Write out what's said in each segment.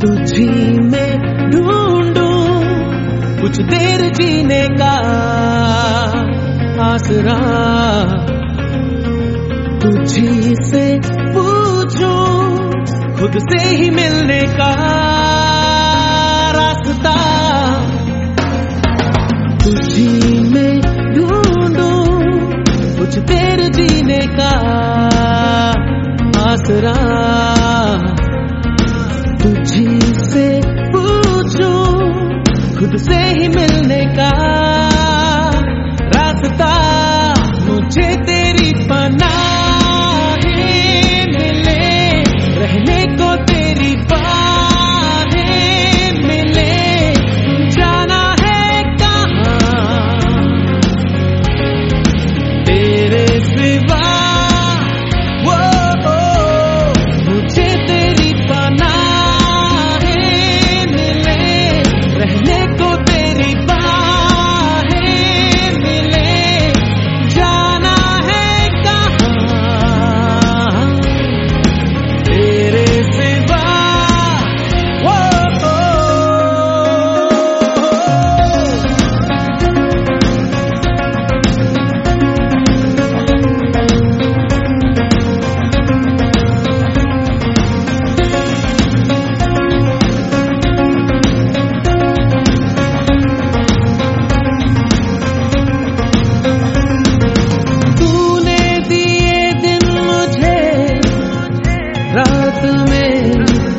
तुझी में ढूंढूं कुछ देर जीने का आसरा, तुझी से पूछूं खुद से ही मिलने का रास्ता, तुझी में ढूंढूं कुछ देर जीने का आसरा, तुझी से पूछूं खुद से ही मिलने का रास्ता, मुझे तेरी पनाहें मिले, रहने को तेरी बाहें मिले, जाना है कहाँ तेरे सिवा, मुझे तेरी पनाहें मिले, रहने को तेरी बाहें मिले, जाना है कहाँ तेरे सिवा। रात में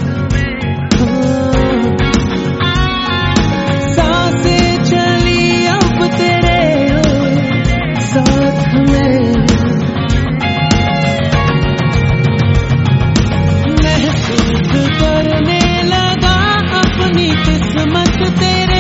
सांसें चली अब तेरे साथ में, महसूस करने लगा अपनी किस्मत तेरे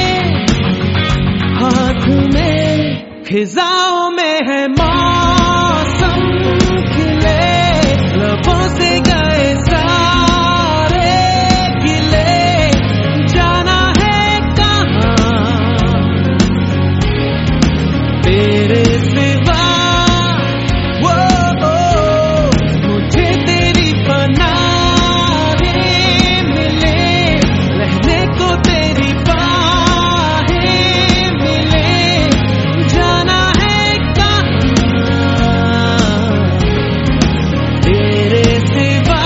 हाथ में, खिजाओं में है मौसम खिले, लबों से गए सारे गिले, जाना है कहाँ तेरे सिवा, मुझे तेरी पनाहें मिले, रहने को तेरी बाहें मिले, जाना है कहाँ तेरे सिवा।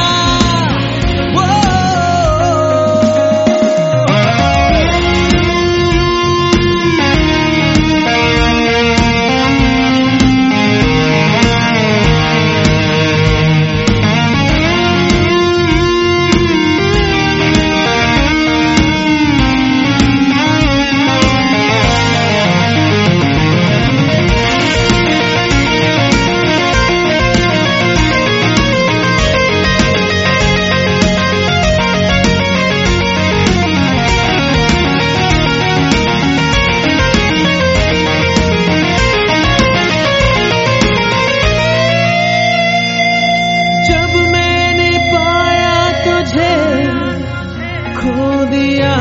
जब मैंने पाया तुझे खो दिया,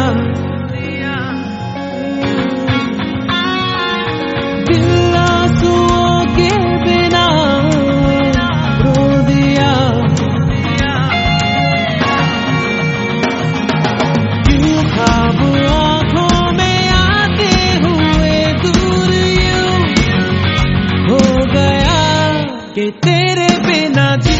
दिल आंसुओं के बिना रो दिया, क्यों ख्वाब आँखों में आते हुए दूर यूं हो गया कि तेरे बिना